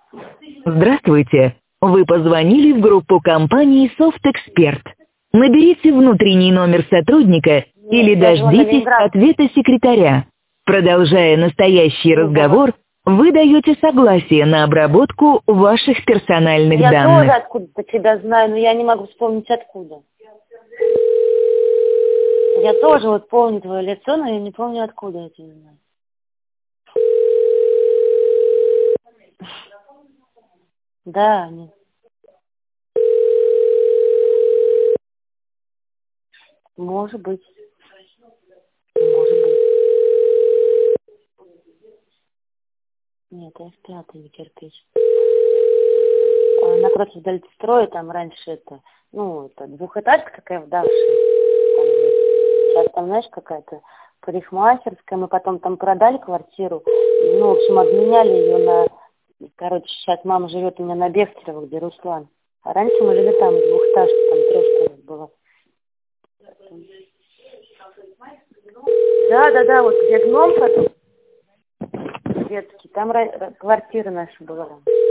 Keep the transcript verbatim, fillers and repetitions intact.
Здравствуйте. Вы позвонили в группу компании «Софтэксперт». Наберите внутренний номер сотрудника или Нет, я живу в дождитесь Ленинграде. ответа секретаря. Продолжая настоящий Ну, разговор, вы даете согласие на обработку ваших персональных Я тоже данных. откуда-то тебя знаю, но я не могу вспомнить откуда. Я тоже вот помню твое лицо, но я не помню откуда я тебя знаю. Да, нет. Может быть. Может быть. Нет, я в пятый, не кирпич. А напротив Дальстроя, там раньше это, ну, это двухэтажка такая вдавшая. Там есть. Сейчас там, знаешь, какая-то парикмахерская. Мы потом там продали квартиру. И, ну, в общем, обменяли ее на... Короче, сейчас мама живет у меня на Бехтерево, где Руслан. А раньше мы жили там, в двухэтажке, там трешка была. Да, да, да, вот где гном потом, детский, там ра- квартира наша была.